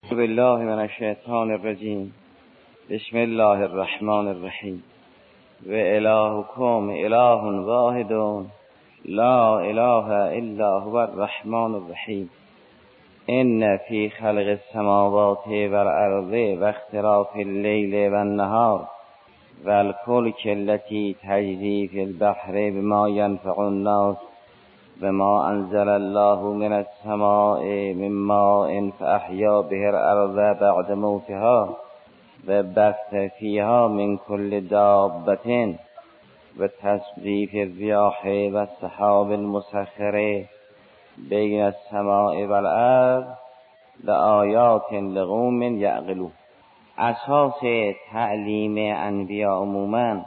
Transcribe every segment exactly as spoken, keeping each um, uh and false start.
اعوذ بالله من الشیطان الرجیم. بسم الله الرحمن الرحیم. و الهکم اله واحد لا اله الا هو الرحمن الرحیم. ان فی خلق السماوات والارض و اختلاف اللیل و النهار و الفلک التي تجری فی البحر بما ینفع الناس و ما انزل الله من السماء من ماء فاحیا به الارض بعد موتها و بث فیها من کل دابة و تصریف الریاح و السحاب المسخر بین السماء والارض لآیات لقوم یعقلون. اساس تعلیم انبیاء عموما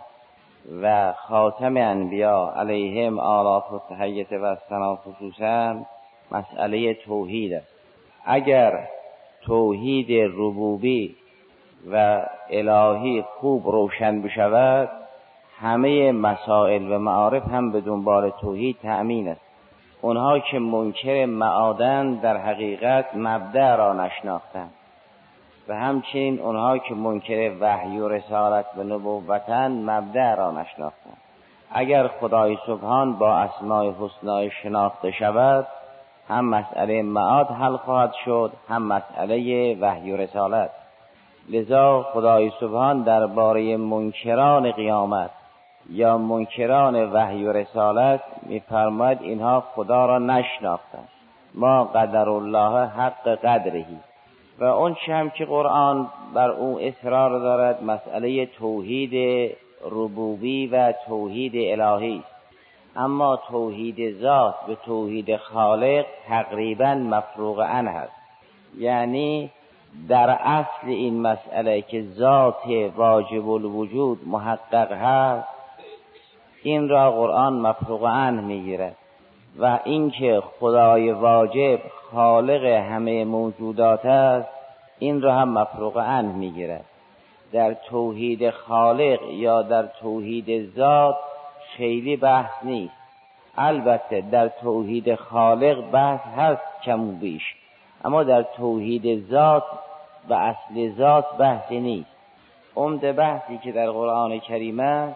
و خاتم انبیاء علیهم آلاف و تحیت و الثنا خصوصا مسئله توحید است. اگر توحید ربوبی و الهی خوب روشن بشود، همه مسائل و معارف هم به دنبال توحید تأمین است. اونها که منکر معادن در حقیقت مبدأ را نشناختند و همچنین اونها که منکر وحی و رسالت و نبوتن مبدأ را نشناختند. اگر خدای سبحان با اسماء حسنا شناخته شود، هم مسئله معاد حل خواهد شد، هم مسئله وحی و رسالت. لذا خدای سبحان درباره منکران قیامت یا منکران وحی و رسالت می‌فرماید اینها خدا را نشناختند. ما قدر الله حق قدرهی. و اون چه هم که قرآن بر اون اصرار دارد مسئله توحید ربوبی و توحید الهی است. اما توحید ذات به توحید خالق تقریبا مفروغ عنه است. یعنی در اصل این مسئله که ذات واجب الوجود محقق هست، این را قرآن مفروغ عنه میگیرد و اینکه خدای واجب خالق همه موجودات است، این را هم مفروغ عنه میگیرد. در توحید خالق یا در توحید ذات خیلی بحث نیست. البته در توحید خالق بحث هست کم و بیش، اما در توحید ذات و اصل ذات بحثی نیست. عمده بحثی که در قرآن کریم است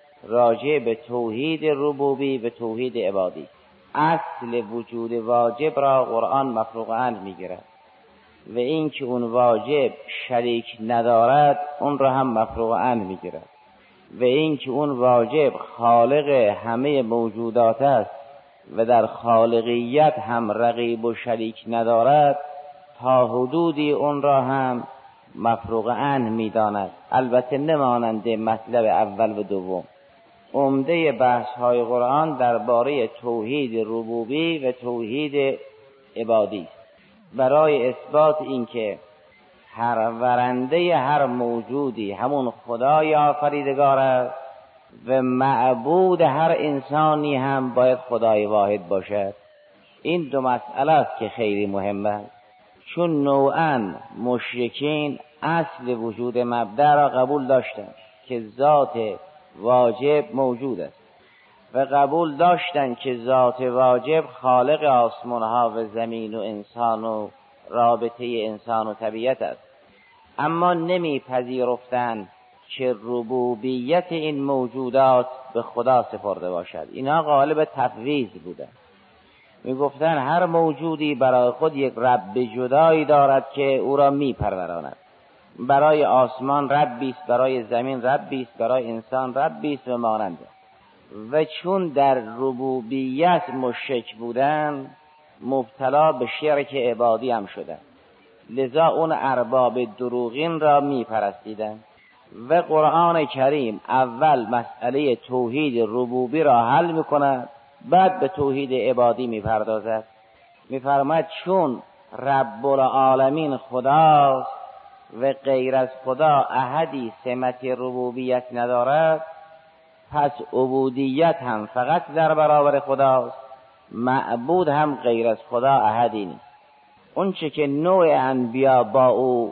راجع به توحید ربوبی و توحید عبادی. اصل وجود واجب را قرآن مفروغ عنه میگیرد و این که اون واجب شریک ندارد اون را هم مفروغ عنه میگیرد و این که اون واجب خالق همه موجودات است و در خالقیت هم رقیب و شریک ندارد، تا حدودی اون را هم مفروغ عنه میداند. البته نمانند مطلب اول و دوم. عمده بحث های قرآن درباره توحید ربوبی و توحید عبادی است، برای اثبات اینکه هر ورنده هر موجودی همون خدای آفریدگار است و معبود هر انسانی هم باید خدای واحد باشد. این دو مسئله است که خیلی مهمه است، چون نوعاً مشرکین اصل وجود مبدأ را قبول داشتند که ذات واجب موجود است و قبول داشتند که ذات واجب خالق آسمان ها و زمین و انسان و رابطه انسان و طبیعت است، اما نمی پذیرفتند که ربوبیت این موجودات به خدا سپرده باشد. اینها قالب تفویض بودند. می گفتند هر موجودی برای خود یک رب جدایی دارد که او را می پروراند. برای آسمان ربی است، برای زمین ربی است، برای انسان ربی است و مانند. و چون در ربوبیت مشرک بودند، مبتلا به شرک عبادی هم شدند. لذا اون ارباب دروغین را می پرستیدند و قرآن کریم اول مسئله توحید ربوبی را حل می کند، بعد به توحید عبادی می پردازد. می فرماید چون رب العالمین خداست و غیر از خدا احدی سمت ربوبیت ندارد، پس عبودیت هم فقط در برابر خداست، معبود هم غیر از خدا احدی نیست. اون چه که نوع انبیا با او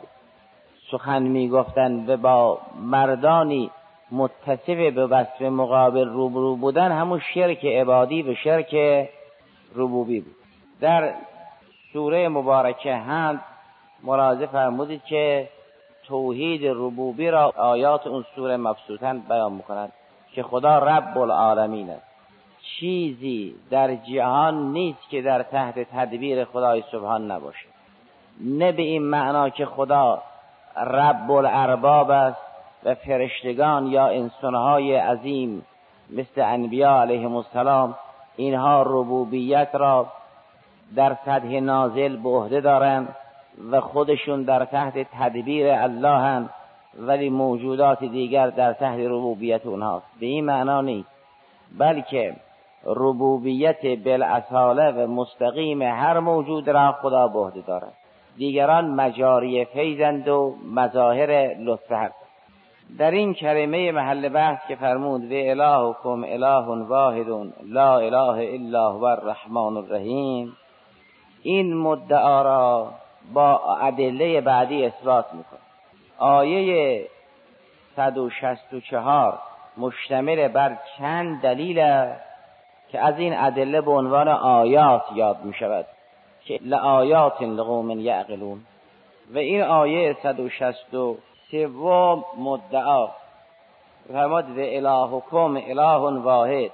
سخن می گفتن و با مردانی متصف به وصف مقابل روبرو بودن، همون شرک عبادی و شرک ربوبی بود. در سوره مبارکه حمد ملاحظه فرمودید که توحید ربوبی را آیات اون سوره مبسوطاً بیان می‌کند که خدا رب العالمین است. چیزی در جهان نیست که در تحت تدبیر خدای سبحان نباشه. نه به این معنا که خدا رب الارباب است و فرشتگان یا انسانهای عظیم مثل انبیا علیهم السلام اینها ربوبیت را در سطح نازل به عهده دارند و خودشون در تحت تدبیر الله هستند، ولی موجودات دیگر در تحت ربوبیت اونهاست. به این معنا نیست، بلکه ربوبیت بالاصاله و مستقیم هر موجود را خدا به عهده دارد. دیگران مجاری فیضند و مظاهر لطف حق. در این کلمه محل بحث که فرمود و الهکم اله واحد لا اله الا هو الرحمن الرحیم، این مدعا را با ادله بعدی اثبات میکنه. آیه صد و شصت و چهار مشتمل بر چند دلیل است که از این ادله به عنوان آیات یاد می شود که لآیات لقوم یعقلون. و این آیه صد و شصت و سه مدعا فرمود و الهکم اله واحد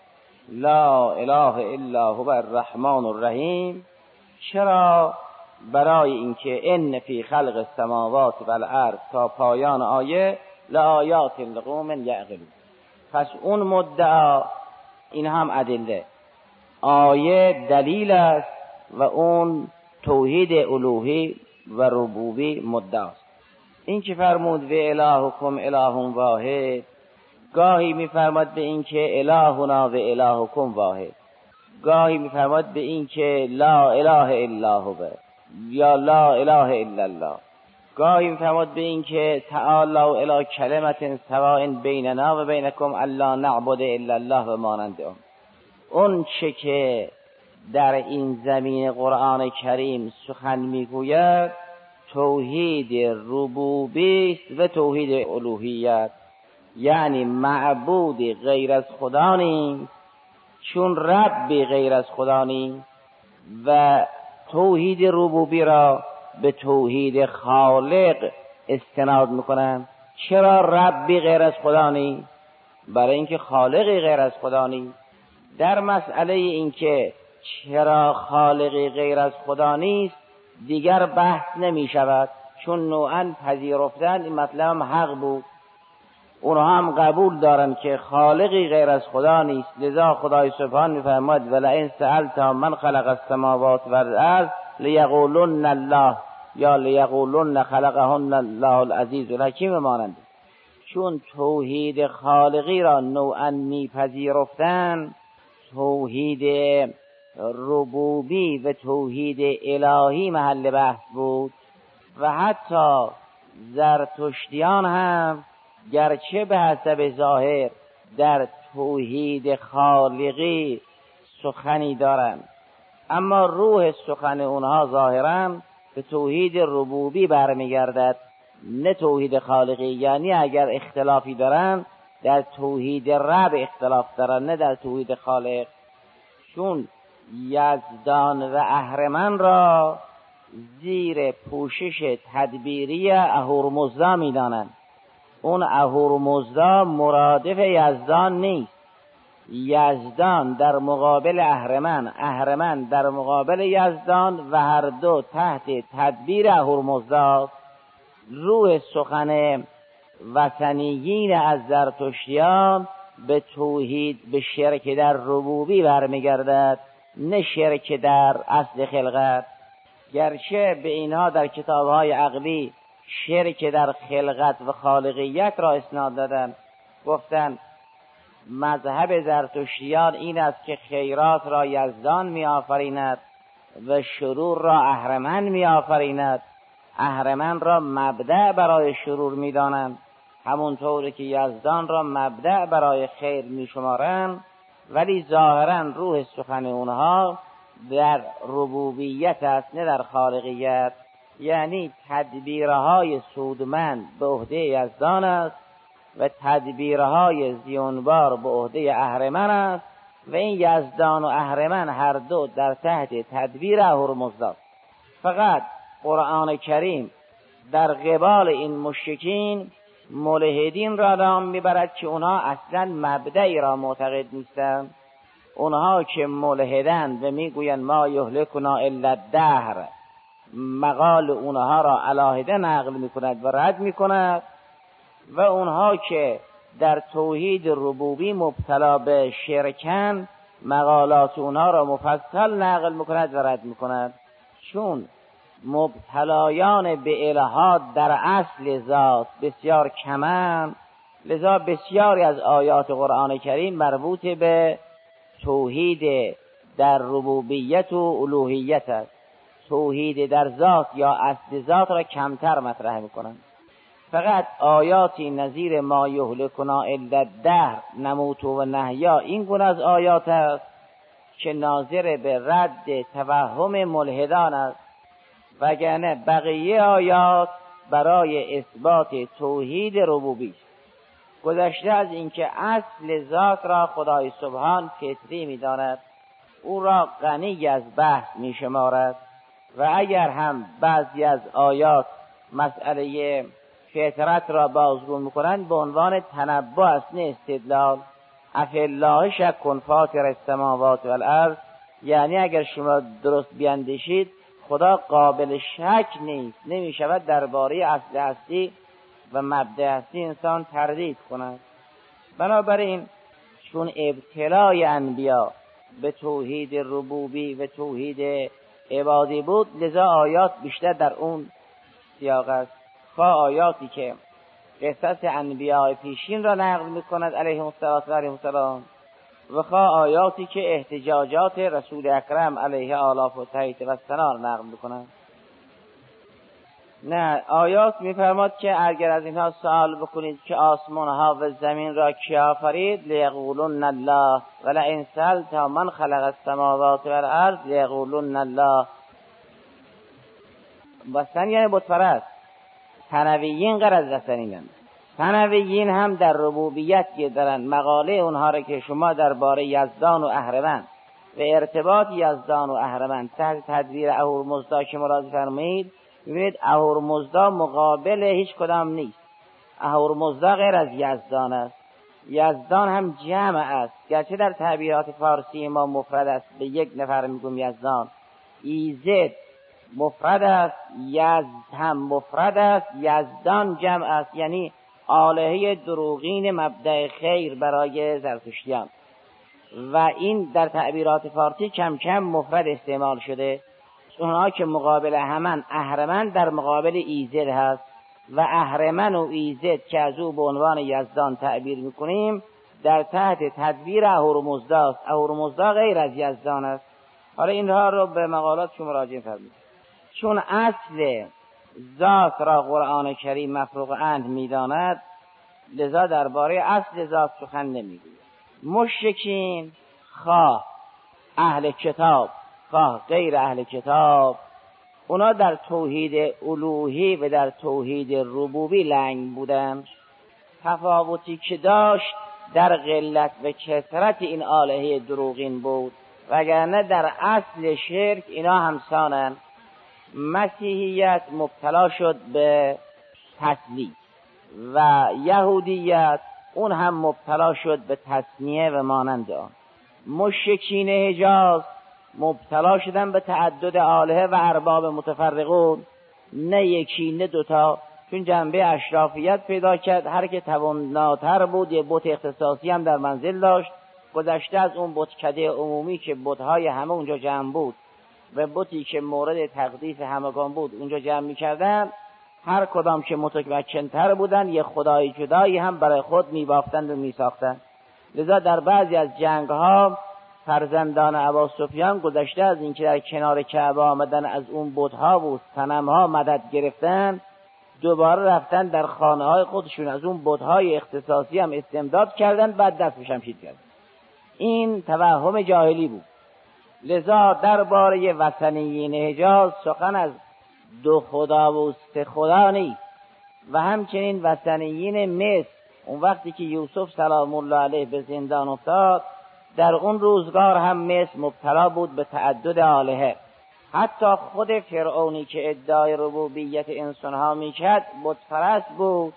لا اله الا هو الرحمن الرحیم. چرا؟ برای اینکه ان فی خلق السماوات و الارض تا پایان آیه لآیات لقوم یعقلون. پس اون مدعا این هم ادله، آیه دلیل است و اون توحید الوهی و ربوبی مدعاست. این که فرمود و الهکم اله واحد، گاهی میفرماد به این که الهنا و الهکم واحد، گاهی میفرماد به این که لا اله الا هو یا لا اله الا الله، گاهی میفرماد به این که تعالوا الی کلمة سواء بیننا و بینکم الا نعبد الا الله و مانند اون. اون چه که در این زمین قرآن کریم سخن میگوید توحید ربوبی است و توحید الوهیت، یعنی معبودی غیر از خدا نیست چون ربی غیر از خدا نیست، و توحید ربوبی را به توحید خالق استناد میکنن. چرا ربی غیر از خدا نیست؟ برای اینکه خالقی غیر از خدا نیست. در مسئله این که چرا خالقی غیر از خدا نیست دیگر بحث نمی شود، چون نوعاً پذیرفتن این مطلب هم حق بود. اونها هم قبول دارن که خالقی غیر از خدا نیست. لذا خدای سبحان میفرماید ولئن سألت من خلق السماوات والارض لیقولن الله یا لیقولن خلقهن الله العزیز الحکیم مانند. چون توحید خالقی را نوعاً میپذیرفتن، توحید ربوبی و توحید الهی محل بحث بود. و حتی زرتشتیان هم گرچه به حسب ظاهر در توحید خالقی سخنی دارند، اما روح سخن اونها ظاهراً به توحید ربوبی برمیگردد، نه توحید خالقی. یعنی اگر اختلافی دارن در توحید رب اختلاف دارن، نه در توحید خالق. چون یزدان و اهرمن را زیر پوشش تدبیری اهورمزدا میدانند. اون اهورمزدا مرادف یزدان نیست. یزدان در مقابل اهرمن، اهرمن در مقابل یزدان و هر دو تحت تدبیر اهورمزدا. روح سخن وثنیین از زرتشتیان به توحید به شرک در ربوبی برمیگردد، نه شرک در اصل خلقت. گرچه به اینها در کتابهای عقلی شرک در خلقت و خالقیت را اسناد دادن، گفتن مذهب زرتشتیان این است که خیرات را یزدان می آفریند و شرور را اهرمن می آفریند. اهرمن را مبدأ برای شرور می دانند، همونطور که یزدان را مبدأ برای خیر می شمارند. ولی ظاهرا روح سخن اونها در ربوبیت است، نه در خالقیت. یعنی تدبیرهای سودمند به عهده یزدان است و تدبیرهای زیانبار به عهده اهرمن است، و این یزدان و اهرمن هر دو در تحت تدبیر اهورمزدا. فقط قرآن کریم در قبال این مشرکین ملحدین را نام میبرد که اونها اصلا مبدعی را معتقد نیستند. اونها که ملحدند و میگویند ما یهلکنا الا الدهر، مقال اونها را علاهده نقل میکند و رد میکند، و اونها که در توحید ربوبی مبتلا به شرکن مقالات اونها را مفصل نقل میکند و رد میکند. چون مبتلایان به الحاد در اصل ذات بسیار کمند، لذا بسیاری از آیات قرآن کریم مربوط به توحید در ربوبیت و الوهیت است. توحید در ذات یا اصل ذات را کمتر مطرح میکنند. فقط آیاتی نظیر ما یهلکنا الا الدهر نموت و نحیا این گونه از آیات است که ناظر به رد توهم ملحدان است، وگرنه بقیه آیات برای اثبات توحید ربوبی است. گذشته از اینکه اصل ذات را خدای سبحان فطری می‌داند، او را غنی از بحث می‌شمارد، و اگر هم بعضی از آیات مسئله فطرت را بازگو می‌کنند به عنوان تنبؤ است نه استدلال. افی الله شک فاطر السماوات والارض، یعنی اگر شما درست بیندیشید خدا قابل شک نیست، نمی‌شود درباره اصل هستی و مبدأ هستی انسان تردید کند. بنابراین چون ابتلای انبیا به توحید ربوبی و توحید عبادی بود، لذا آیات بیشتر در اون سیاق است. خواه آیاتی که قصص انبیاء پیشین را نقل می‌کند علیهم السلام و خواه آیاتی که احتجاجات رسول اکرم علیه آلاف و تایید و سنان نقل می‌کند. نه، آیات می‌فرماد که اگر از اینها سوال بکنید که آسمان‌ها و زمین را کی آفرید، لیقولن الله ولئن سألت من خلق السماوات والارض لیقولن الله. وثن یعنی بت پرست. ثنویین غرض رسنینند. ثنویین هم در ربوبیت که دارن مقاله اونها را که شما درباره یزدان و اهرمن و ارتباط یزدان و اهرمن تحت تدبیر اهورمزدا که مراجعه فرمایید، ببینید اهورمزدا مقابل هیچ کدام نیست. اهورمزدا غیر از یزدان است. یزدان هم جمع است، گرچه در تعبیرات فارسی ما مفرد است، به یک نفر میگم یزدان. ایزد مفرد است، یزد هم مفرد است، یزدان جمع است، یعنی آلهه دروغین مبدأ خیر برای زرتشتیان. و این در تعبیرات فارسی کم کم مفرد استعمال شده. اونها که مقابل همن اهرمن در مقابل ایزد هست، و اهرمن و ایزد که از او به عنوان یزدان تعبیر میکنیم در تحت تدبیر اهورمزدا است. اهورمزدا غیر از یزدان است. حالا اینها رو به مقالات شما مراجعه فرمایید. چون اصل ذات را قرآن کریم مفروغ عنه میداند، لذا درباره اصل ذات سخن نمیگوید. مشرکین خواه اهل کتاب خواه غیر اهل کتاب، اونا در توحید الوهی و در توحید ربوبی لنگ بودن. تفاوتی که داشت در قلت و کثرت این آلهه دروغین بود، وگرنه در اصل شرک اینا همسانن. مسیحیت مبتلا شد به تثلیث و یهودیت اون هم مبتلا شد به تثنیه و مانند آن. مشرکین حجاز مبتلا شدن به تعدد آلهه و ارباب متفرقون، نه یکی نه دوتا، چون جنبه اشرافیت پیدا کرد. هر که تواناتر بود یه بت اختصاصی هم در منزل داشت. گذشته از اون بتکده عمومی که بت‌های همه اونجا جمع بود و بتی که مورد تقدیس همگان بود اونجا جمع می‌کردن، هر کدام که متمکن‌تر بودن یه خدای جدایی هم برای خود می‌بافتند و می‌ساختند. لذا در بعضی از جنگ‌ها فرزندان ابوسفیان گذشته از اینکه در کنار کعبه آمدن از اون بت‌ها و صنم‌ها مدد گرفتن، دوباره رفتن در خانه‌های خودشون از اون بت‌های اختصاصی هم استمداد کردن، بعد دست به شمشیر کردن. این توهم جاهلی بود. لذا درباره وثنیین حجاز سخن از دو خدا و سه خدا نیست. و همچنین وثنیین مصر اون وقتی که یوسف سلام الله علیه به زندان افتاد، در اون روزگار هم مصر مبتلا بود به تعدد آلهه. حتی خود فرعونی که ادعای ربوبیت انسانها میکرد بت پرست بود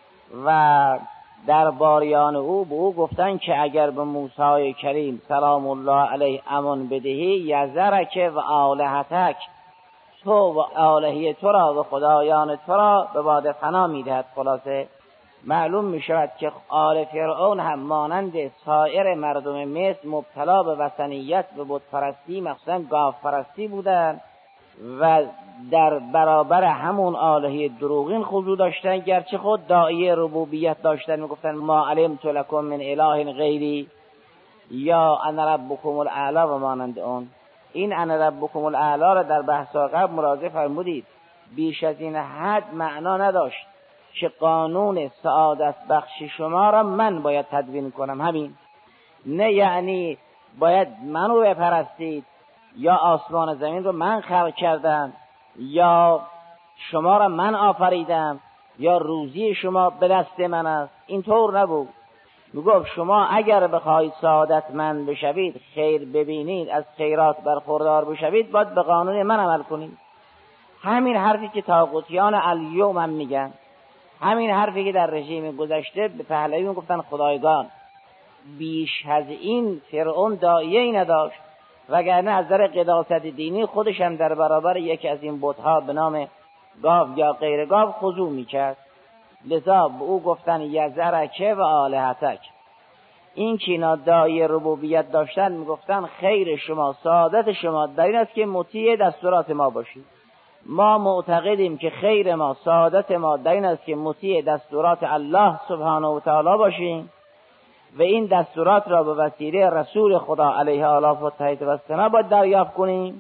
و درباریان او به او گفتن که اگر به موسی کریم سلام الله علیه امان بدهی یذرک و آلهتک، تو و آلهه تو را و خدایان تو را به باد فنا میدهد. خلاصه معلوم می شود که آل فرعون هم مانند سایر مردم مصر مبتلا به وثنیت و بت پرستی مخصوصا گاو پرستی بودند و در برابر همون آلهه دروغین خضوع داشتن، گرچه خود داعیه ربوبیت داشتن، می گفتن ما علمت لکم من اله غیری یا انا ربکم الاعلی و مانند اون. این انا ربکم الاعلی را در بحث قبل مراجعه فرمودید، بیش از این حد معنا نداشت که قانون سعادت بخش شما را من باید تدوین کنم، همین نه یعنی باید منو بپرستید یا آسمان و زمین رو من خلق کردم یا شما را من آفریدم یا روزی شما به دست من است. اینطور نبود. میگفت شما اگر بخواهید سعادتمند بشوید، خیر ببینید، از خیرات برخوردار بشوید، باید به قانون من عمل کنید. همین حرفی که طاغوتیان الیوم هم میگن، همین حرفی که در رژیم گذشته به پهلوی گفتن خدایگان. بیش از این فرعون داعیه‌ای نداشت، وگرنه از در قداست دینی خودش هم در برابر یکی از این بت‌ها به نام گاو یا غیر گاو خضوع میکرد. لذا به او گفتن یذرک و آلهتک. این که اینا داعیه ربوبیت داشتن میگفتن خیر شما، سعادت شما در این است که مطیع دستورات ما باشید. ما معتقدیم که خیر ما، سعادت ما در این است که مطیع دستورات الله سبحانه و تعالی باشیم و این دستورات را به وسیله رسول خدا علیه آلاف و تحیید و سنه باید دریافت کنیم.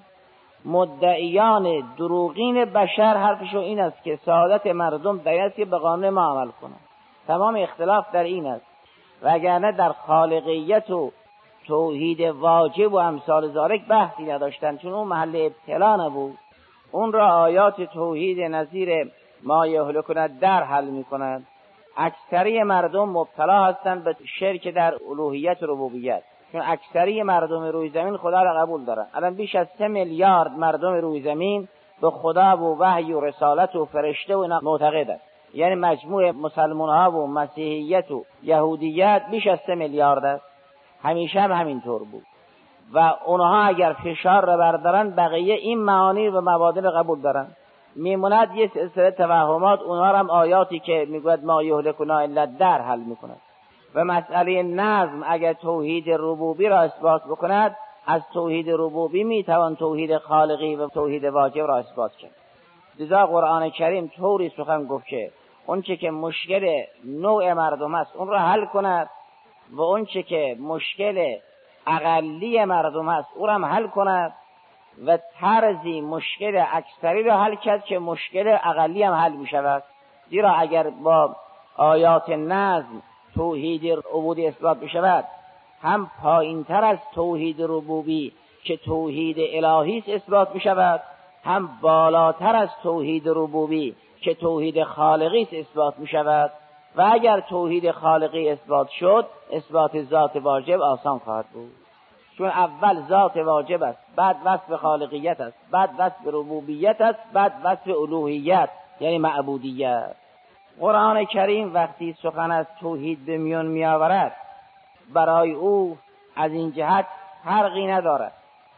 مدعیان دروغین بشر حرفشون این است که سعادت مردم در این است که به قانون ما عمل کنند. تمام اختلاف در این است، وگرنه در خالقیت و توحید واجب و امثال ذالک بحثی نداشتن، چون اون محل ابتلا نبود. اون را آیات توحید نظیر ما یهلکنا در حل می کند. اکثری مردم مبتلا هستند به شرک در الوهیت و ربوبیت، چون اکثری مردم روی زمین خدا را قبول دارن. الان بیش از سه میلیارد مردم روی زمین به خدا و وحی و رسالت و فرشته و اینا معتقدند. یعنی مجموع مسلمان ها و مسیحیت و یهودیت بیش از سه میلیارد است. همیشه هم همینطور بود و اونها اگر فشار را بردارن بقیه این معانی و مبادئ را قبول دارن. میموند یه سلسله توهمات، اونها هم آیاتی که میگوید ما یهلکنا الا در حل میکند. و مسئله نظم اگر توحید ربوبی را اثبات بکند، از توحید ربوبی میتوان توحید خالقی و توحید واجب را اثبات کرد. لذا قرآن کریم طوری سخن گفت که اون چه که مشکل نوع مردم است اون را حل کند و اون چه که مشکل اقلی مردم است او را هم حل کند و طرزی مشکل اکثری را حل کرد که مشکل اقلی هم حل می شود. زیرا اگر با آیات نظم توحید عبودی اثبات بشود، هم پایین تر از توحید ربوبی که توحید الهی است اثبات بشود، هم بالاتر از توحید ربوبی که توحید خالقی است اثبات بشود. و اگر توحید خالقی اثبات شد، اثبات ذات واجب آسان خواهد بود، چون اول ذات واجب است، بعد وصف خالقیت است، بعد وصف ربوبیت است، بعد وصف الوهیت یعنی معبودیت. قرآن کریم وقتی سخن از توحید به میان می آورد، برای او از این جهت فرقی ندارد.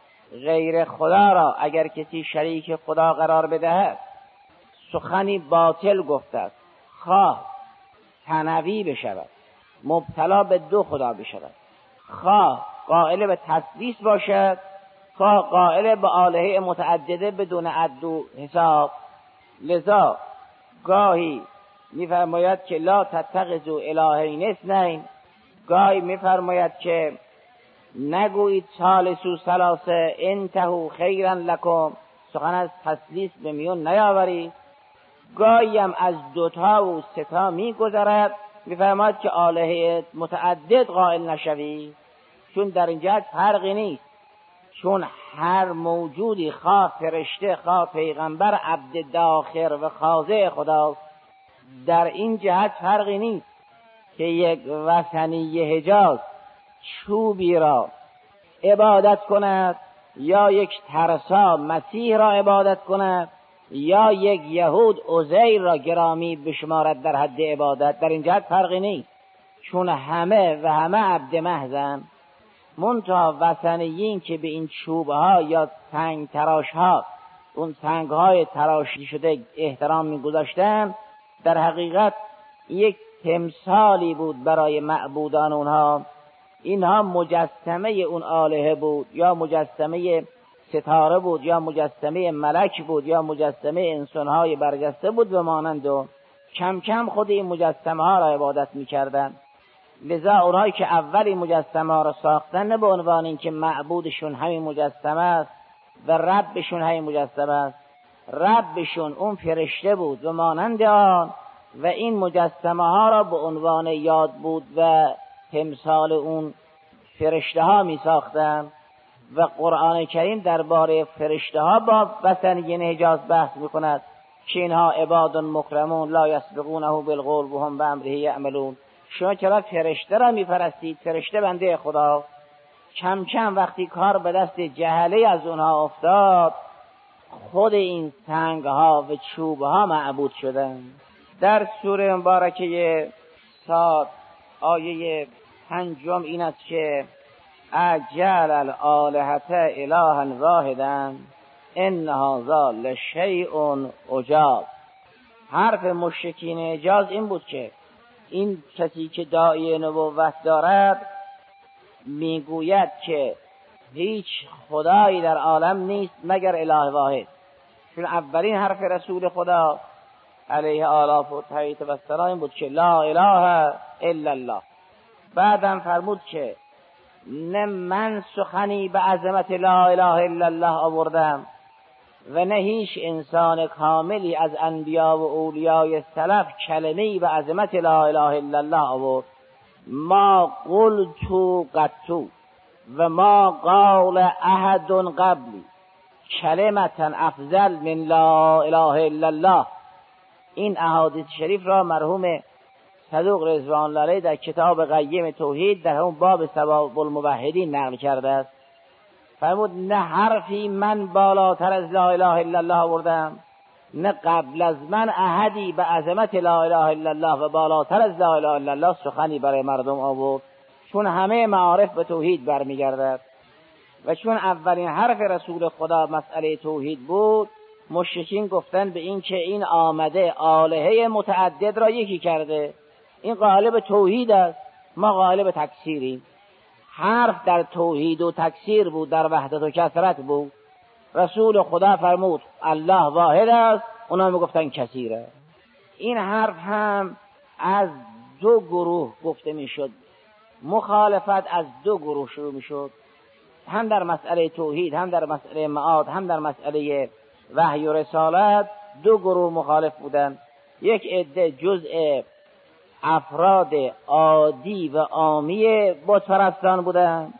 غیر خدا را اگر کسی شریک خدا قرار بدهد، سخنی باطل گفته است، خواه ثنوی بشود، مبتلا به دو خدا بشود، خواه قائل به تثلیث باشد، خواه قائل به آلهه متعدده بدون عد و حساب. لذا گاهی میفرماید که لا تتخذوا الهین اثنین، گاهی میفرماید که نگویید ثالثو ثلاثه انتهوا خیرا لکم، سخن از تثلیث به میون نیاورید. گاهی هم از دوتا و ستا میگذرد، میفرماید که آلهه متعدد قائل نشوید، چون در این جهت فرقی نیست، چون هر موجودی خواه فرشته خواه پیغمبر عبد داخر و خاضع خداست. در این جهت فرقی نیست که یک وثنی حجاز چوبی را عبادت کند یا یک ترسا مسیح را عبادت کند یا یک یهود عزیر را گرامی بشمارد در حد عبادت، در این جهت فرقی نیست، چون همه و همه عبد محضن. منتها وثنیین که به این چوبه ها یا سنگ تراش ها، اون سنگ های تراشی شده احترام می‌گذاشتند، در حقیقت یک تمثالی بود برای معبودان اونها. اینها مجسمه اون آلهه بود، یا مجسمه ستاره بود، یا مجسمه ملک بود، یا مجسمه انسان‌های برجسته بود و مانند و کم کم خود این مجسمه ها را عبادت می‌کردند. لذا اونهایی که اولی مجسمه ها را ساختن نه به عنوان اینکه معبودشون همین مجسمه است و ربشون همین مجسمه است، ربشون اون فرشته بود و مانند آن، و این مجسمه ها را به عنوان یاد بود و تمثال اون فرشته ها می ساختن. و قرآن کریم درباره فرشته ها با وثنیین حجاز بحث می کند که اینها عباد مکرمون لا یسبقونه بالقول و هم بامره یعملون. شما چرا فرشته را می پرستید؟ فرشته بنده خدا. کم کم وقتی کار به دست جهله از اونها افتاد، خود این سنگ ها و چوب ها معبود شدن. در سوره مبارکه صاد آیه پنجم این است که اجعل الآلهة الها واحدا ان هذا لشیء عجاب. حرف مشرکین حجاز این بود که این کسی که داعی نبوت دارد میگوید که هیچ خدایی در عالم نیست مگر اله واحد. چون اولین حرف رسول خدا علیه آلاف و تحییت و السلام این بود که لا اله الا الله. بعدم فرمود که نه من سخنی به عظمت لا اله الا الله آوردم و نه هیچ انسان کاملی از انبیا و اولیای سلف کلمه‌ای به عظمت لا اله الا الله آورد. ما قلت قطو و ما قال احد قبلی کلمتا افضل من لا اله الا الله. این احادیث شریف را مرحوم صدوق رضوان الله علیه در کتاب قیم توحید در همون باب ثواب الموحدین نقل کرده است. فرمود نه حرفی من بالاتر از لا اله الا الله آوردم، نه قبل از من احدی به عظمت لا اله الا الله و بالاتر از لا اله الا الله سخنی برای مردم آورد. چون همه معارف به توحید برمیگردد و چون اولین حرف رسول خدا مسئله توحید بود، مشرکین گفتن به این که این آمده آلهه متعدد را یکی کرده، این غالب توحید است، ما غالب تکثیریم. حرف در توحید و تکثیر بود، در وحدت و کثرت بود. رسول خدا فرمود الله واحد است، اونا میگفتن کثیره. این حرف هم از دو گروه گفته میشد، مخالفت از دو گروه شروع میشد، هم در مسئله توحید، هم در مسئله معاد، هم در مسئله وحی و رسالت. دو گروه مخالف بودند. یک عده جزء افراد عادی و عامی بت پرستان بودند،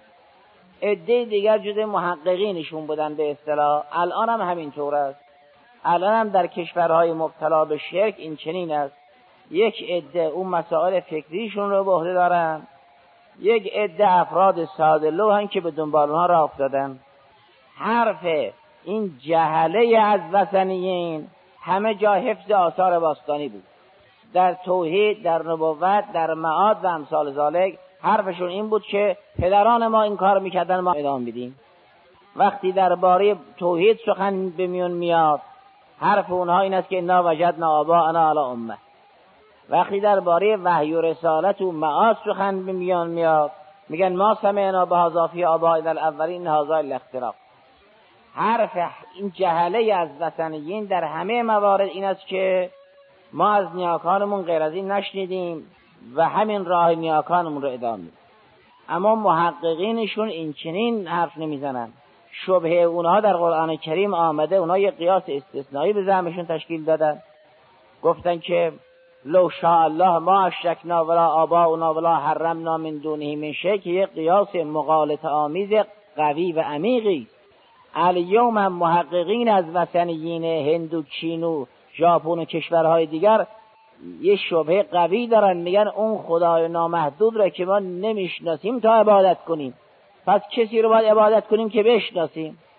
عده دیگر جزء محققینشون بودند به اصطلاح. الان هم همینطور است. الان هم در کشورهای مبتلا به شرک این چنین است. یک عده اون مسائل فکریشون رو به عهده دارن، یک عده افراد ساده لوحن که به دنبال اونها راه افتادن. حرف این جهله از وثنیین همه جا حفظ آثار باستانی بود، در توحید، در نبوت، در معاد و امثال ذالک. حرفشون این بود که پدران ما این کار میکردن، ما ادامه میدیم. وقتی درباره توحید سخن به میون میاد، حرف اونها این است که انا وجدنا آباءنا علی امه. وقتی درباره وحی و رسالت و معاد سخن به میون میاد، میگن ما سمعنا بهذا فی آبائنا الاولین هذا الاختراق. حرف این جهله از وثنیین در همه موارد این است که ما از نیاکانمون غیر از این نشنیدیم و همین راه نیاکانمون رو ادامه میدیم. اما محققینشون این چنین حرف نمیزنن. شبهه اونها در قرآن کریم آمده، اونها یک قیاس استثنایی به زعمشون تشکیل دادن، گفتن که لو شاء الله ما اشرکنا ولا آباؤنا ولا حرمنا من دونه من شیء، که یک قیاس مغالطه آمیز قوی و عمیقی. الیوم هم محققین از وثنیین هند و چین و ژاپن و کشورهای دیگر یه شبهه قوی دارن، میگن اون خدای نامحدود را که ما نمیشناسیم تا عبادت کنیم، پس کسی رو باید عبادت کنیم که بشناسیم.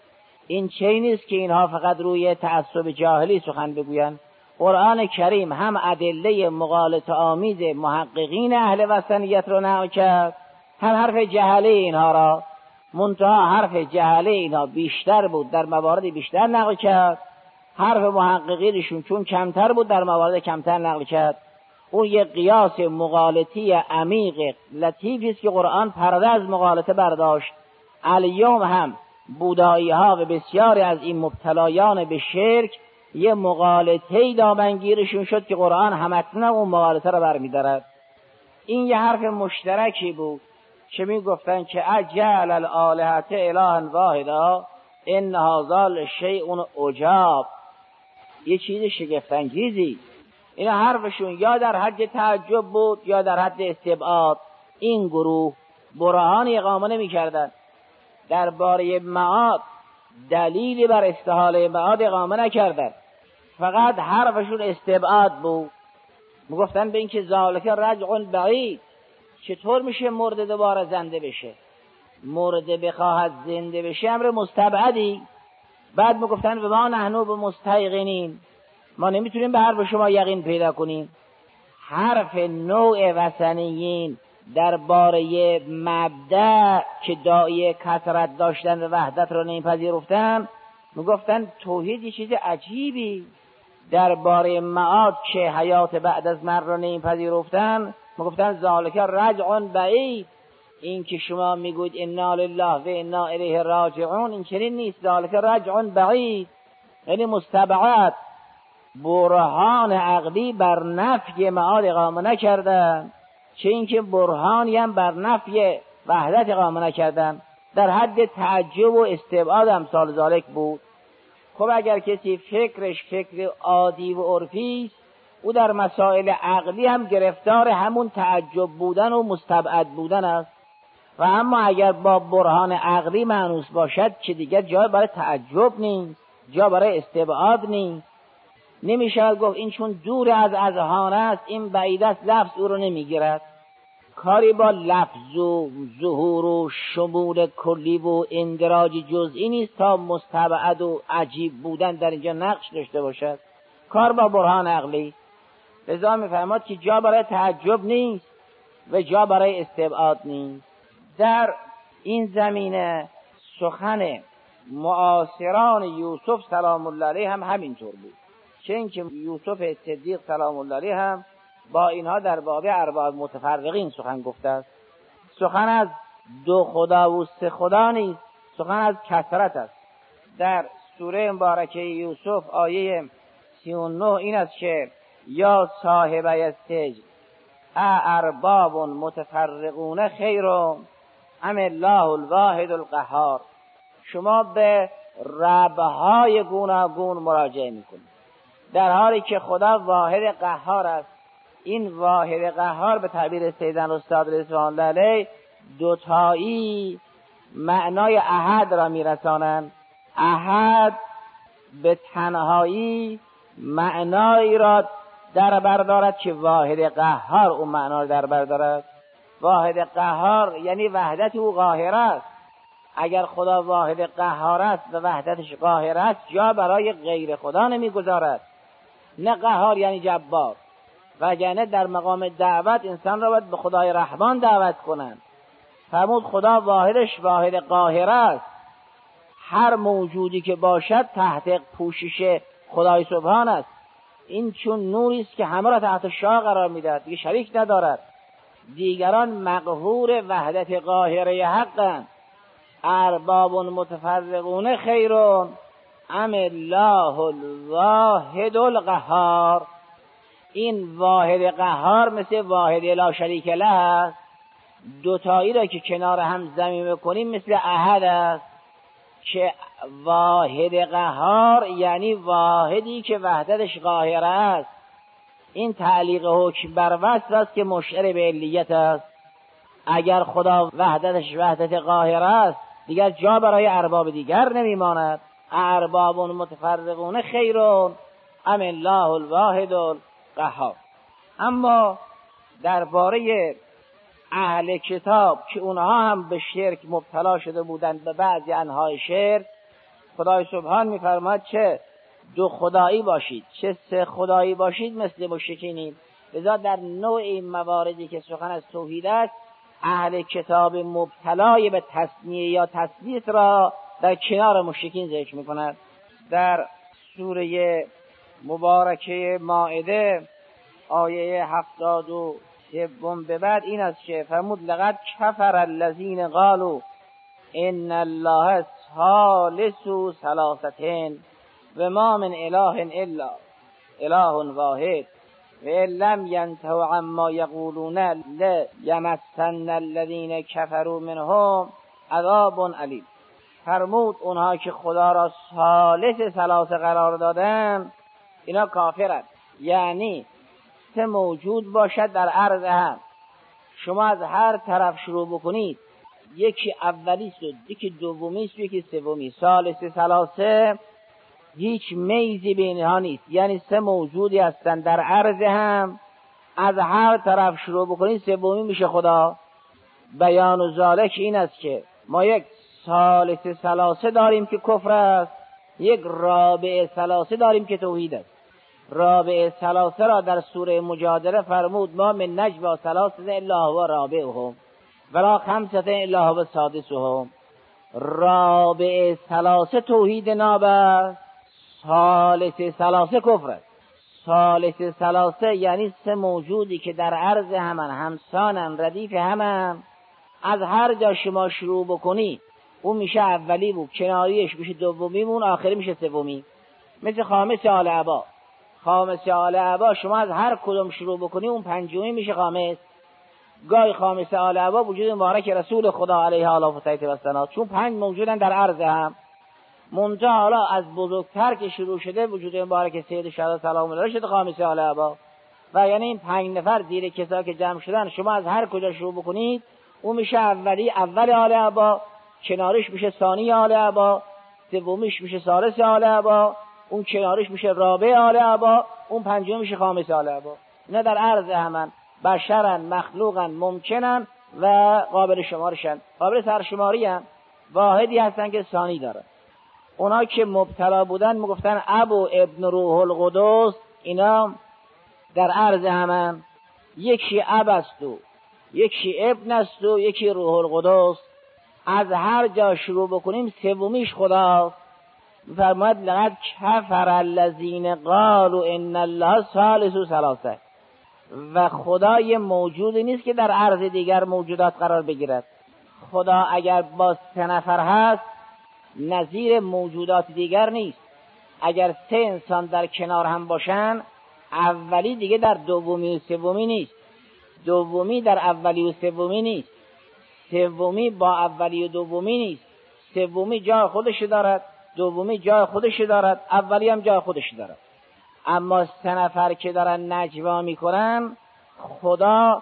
این چی نیست که اینها فقط روی تعصب جاهلی سخن بگویند. قرآن کریم هم ادله مغالطه آمیز محققین اهل وثنیت رو نقل کرد، هم حرف جهله اینها را، منتها حرف جهله اینها بیشتر بود، در موارد بیشتر نقل کرد. حرف محققینشون چون کمتر بود، در موارد کمتر نقل کرد. اون یک قیاس مغالطی عمیق لطیفی است که قرآن پرده از مغالطه برداشت. الیوم هم بودایی ها و بسیاری از این مبتلایان به شرک یه مغالطه‌ای دامنگیرشون شد که قرآن همکنون اون مغالطه را برمی‌دارد. این یه حرف مشترکی بود که می گفتن که اجعل الالهة الها واحدا ان هذا لشیء عجاب، یه چیز شگفت انگیزی. این حرفشون یا در حد تعجب بود یا در حد استبعاد. این گروه برهانی اقامه نمی‌کردند درباره معاد، دلیلی بر استحاله معاد اقامه نکردند، فقط حرفشون استبعاد بود. میگفتن به این که ذالک رجع بعید، چطور میشه مرده دوباره زنده بشه؟ مرده بخواهد زنده بشه امر مستبعدی. بعد میگفتن به ما نحنو به مستیقنین، ما نمیتونیم به حرف شما یقین پیدا کنیم. حرف نوع وثنیین درباره مبدأ که داعی کثرت داشتن و وحدت رو نمیپذیرفتن، میگفتن توحید یه چیز عجیبی. درباره معاد که حیات بعد از مرگ رو نمیپذیرفتن، میگفتن ذالک رجع بعید. این که شما میگوید انا لله و انا الیه راجعون، این چنین نیست. ذالک رجع بعید یعنی مستبعد. برهان عقلی بر نفی معاد اقامه نکردن، چه اینکه برهانی هم بر نفی وحدت اقامه نکردن. در حد تعجب و استبعاد امثال ذالک بود. خب اگر کسی فکرش فکر عادی و عرفی است، او در مسائل عقلی هم گرفتار همون تعجب بودن و مستبعد بودن است. و اما اگر با برهان عقلی مانوس باشد که دیگر جای برای تعجب نیست، جا برای استبعاد نیست. نمیشه گفت این چون دور از اذهان است این بعید است، لفظ او رو نمیگیرد. کاری با لفظ و ظهور و شمول کلی و اندراج جزئی نیست تا مستبعد و عجیب بودن در اینجا نقش داشته باشد. کار با برهان عقلی. لذا میفهمد که جا برای تعجب نیست و جا برای استبعاد نیست. در این زمینه سخن معاصران یوسف سلام الله علیه هم همینطور بود، چه اینکه یوسف صدیق سلام الله علیه هم با اینها در باب ارباب متفرقین سخن گفته است. سخن از دو خدا و سه خدا نیست، سخن از کثرت است. در سوره مبارکه یوسف آیه سی و نه این است که یا صاحبی السجن ارباب متفرقون خیر ام الله الواحد القهار. شما به ربهای گوناگون مراجعه میکنید در حالی که خدا واحد قهار است. این واحد قهار به تعبیر سیدن استاد رضوان الله علیه دوتایی معنای احد را میرسانند. احد به تنهایی معنایی را در بر دارد که واحد قهار اون معنا را در بر دارد. واحد قهار یعنی وحدت او قاهر است. اگر خدا واحد قهار است و وحدتش قاهر است، جا برای غیر خدا نمیگذارد. نه قهار یعنی جبار. وگرنه در مقام دعوت انسان را باید به خدای رحمان دعوت کنند. فرمود خدا واحدش واحد قاهر است. هر موجودی که باشد تحت پوشش خدای سبحان است. این چون نوری است که همه را تحت شاه قرار میدهد، دیگه شریک ندارد. دیگران مقهور وحدت قاهره حقند. ارباب متفرقون خیر ام الله الواحد القهار. این واحد قهار مثل واحد لا شریک له است. دوتایی را که کنار هم ضمیمه کنیم مثل احد است که واحد قهار یعنی واحدی که وحدتش قاهر است. این تعلیق حکم بر وصف است که مشعر به علیت است. اگر خدا وحدتش وحدت قاهر است، دیگر جا برای ارباب دیگر نمیماند. ارباب متفرقون خیر ام الله الواحد القهار. اما درباره اهل کتاب که اونها هم به شرک مبتلا شده بودند، به بعضی انواع شرک، خدای سبحان میفرماید چه دو خدایی باشید چه سه خدایی باشید مثل مشرکینید. لذا در نوع این مواردی که سخن از توحید است، اهل کتاب مبتلای به تصنیه یا تثبیت را در کنار مشرکین ذکر میکند. در سوره مبارکه مائده آیه هفتاد و سوم به بعد این است که فرمود لقد کفر الذین قالوا ان الله ثالث ثلاثة و ما من اله الا اله واحد و ان لم ینتهوا عما یقولون لیمسن الذین کفروا منهم عذاب علیم. فرمود اونها که خدا را ثالث ثلاثه قرار دادن اینا کافرند، یعنی سه موجود باشد در عرض هم، شما از هر طرف شروع بکنید یکی اولیست و یکی دومیست و یکی سومی، ثالث ثلاثه هیچ میزی بین اینها نیست، یعنی سه موجودی هستند در عرض هم، از هر طرف شروع بکنید سومی میشه خدا. بیان و ذالک این است که ما یک ثالث ثلاثه داریم که کفر است، یک رابع ثلاثه داریم که توحید است. رابع ثلاثه را در سوره مجادله فرمود ما من نجوا ثلاثه الا هو رابعهم ولا خمسه الا هو سادسهم. رابع ثلاثه توحید ناب است، ثالث ثلاثه کفر است. ثالث ثلاثه یعنی سه موجودی که در عرض همن، همسانن، ردیف همن، از هر جا شما شروع بکنی اون میشه اولی بود، کناریش میشه دومی بود، آخری میشه سومی. مثل خامس آل عبا، خامس آل عبا شما از هر کدوم شروع بکنی اون پنجمی میشه خامس. گاهی خامس آل عبا وجود مبارک رسول خدا علیه آله و تایید و سنات، چون پنج موجودن در عرض هم. منتها حالا از بزرگتر که شروع شده وجود مبارک سید شهدا سلام الله شده خامس آل عبا، و یعنی این پنج نفر زیر کسا که جمع شدن شما از هر کجا شروع بکنید اون میشه اولی، اول آل عبا، کنارش میشه ثانی آل عبا، سومیش میشه ثالث آل عبا، اون کنارش میشه رابع آل عبا، اون پنجم میشه خامس آل عبا. اینا در عرض همن، بشرن، مخلوقن، ممکنن و قابل شمارشن، قابل سرشماری هم. واحدی هستن که ثانی داره. اونا که مبتلا بودن میگفتن ابو ابن روح القدس، اینا در عرض همن، یکی اب است و یکی ابن است و یکی روح القدس. از هر جا شروع بکنیم سومیش خداست. فرماید لقد کفر الذین قالوا ان الله ثالث ثلاثه. و خدای موجودی نیست که در عرض دیگر موجودات قرار بگیرد. خدا اگر با سه نفر هست نظیر موجودات دیگر نیست. اگر سه انسان در کنار هم باشن اولی دیگه در دومی و سومی نیست، دومی در اولی و سومی نیست، سومی با اولی و دومی نیست. سومی جای خودش دارد، دومی جای خودش دارد، اولی هم جای خودش دارد. اما سه نفر که دارن نجوا میکنن خدا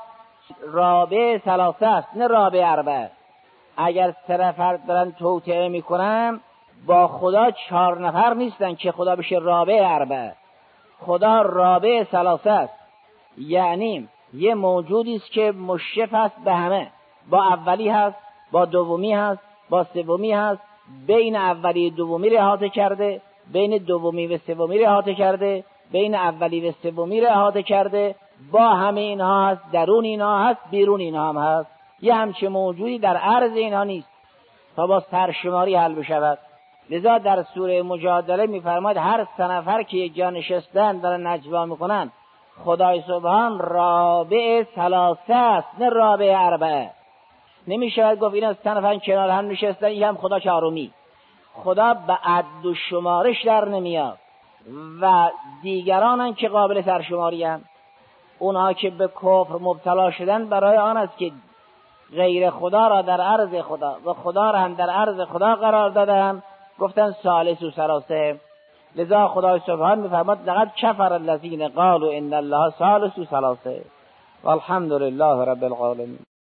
رابع ثلاثه است، نه رابع اربعه. اگر سه نفر دارن توطئه میکنن با خدا چهار نفر نیستن که خدا بشه رابع اربعه. خدا رابع ثلاثه است، یعنی یه موجودی است که مشرف است به همه، با اولی هست، با دومی هست، با سومی هست، بین اولی و دومی را احاطه کرده، بین دومی و سومی را احاطه کرده، بین اولی و سومی را احاطه کرده، با همه اینها هست، درون اینها هست، بیرون اینها هم هست. یه همچه موجودی در عرض اینها نیست تا با سرشماری حل بشود. لذا در سوره مجادله میفرماید هر سه نفر که یک جا نشستن دارن نجوا میکنن خدای سبحان رابع ثلاثه است، نه رابع اربعه. نمیشود گفت این از سه نفر کنار هم نشستن این هم خدا چهارمی. خدا به عد و شمارش در نمیاد و دیگرانن که قابل سرشماری هم. اونها که به کفر مبتلا شدن برای آن است که غیر خدا را در عرض خدا و خدا را هم در عرض خدا قرار دادن، گفتن ثالث و ثلاثه. لذا خدای سبحان میفرماد لقد کفر الذین قالوا ان الله ثالث و ثلاثه والحمد لله رب العالمین.